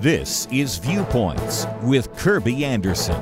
This is Viewpoints with Kirby Anderson.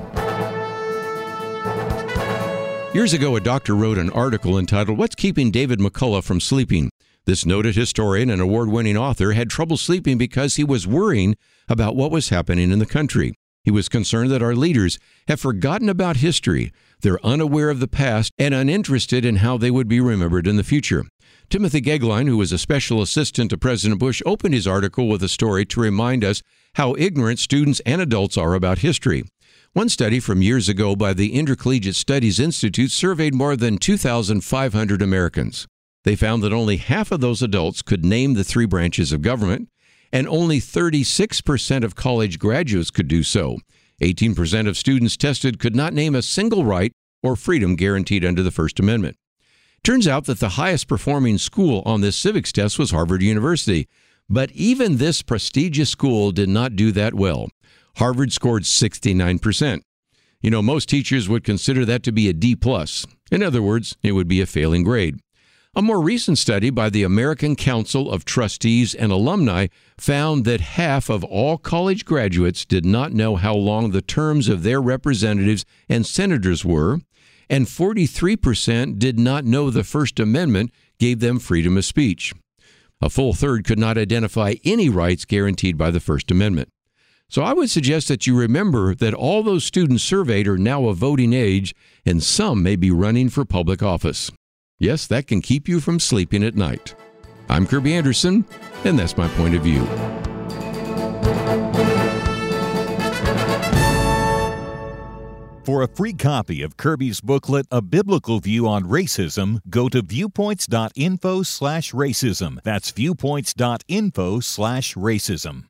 Years ago, a doctor wrote an article entitled, "What's Keeping David McCullough from Sleeping?" This noted historian and award-winning author had trouble sleeping because he was worrying about what was happening in the country. He was concerned that our leaders have forgotten about history, they're unaware of the past, and uninterested in how they would be remembered in the future. Timothy Gegline, who was a special assistant to President Bush, opened his article with a story to remind us how ignorant students and adults are about history. One study from years ago by the Intercollegiate Studies Institute surveyed more than 2,500 Americans. They found that only half of those adults could name the three branches of government, and only 36% of college graduates could do so. 18% of students tested could not name a single right or freedom guaranteed under the First Amendment. Turns out that the highest performing school on this civics test was Harvard University, but even this prestigious school did not do that well. Harvard scored 69%. Most teachers would consider that to be a D+. In other words, it would be a failing grade. A more recent study by the American Council of Trustees and Alumni found that half of all college graduates did not know how long the terms of their representatives and senators were, and 43% did not know the First Amendment gave them freedom of speech. A full third could not identify any rights guaranteed by the First Amendment. So I would suggest that you remember that all those students surveyed are now of voting age, and some may be running for public office. Yes, that can keep you from sleeping at night. I'm Kirby Anderson, and that's my point of view. For a free copy of Kirby's booklet, A Biblical View on Racism, go to viewpoints.info/racism. That's viewpoints.info/racism.